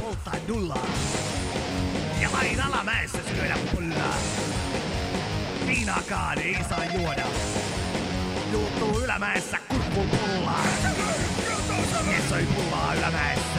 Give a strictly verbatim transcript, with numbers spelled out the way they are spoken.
polttaa dullaa. Ja vain alamäessä syödä pullaa. Viinaakaan ei saa juoda. Juuttuu ylämäessä kurkkuun pullaan. Mies söi pullaa ylämäessä.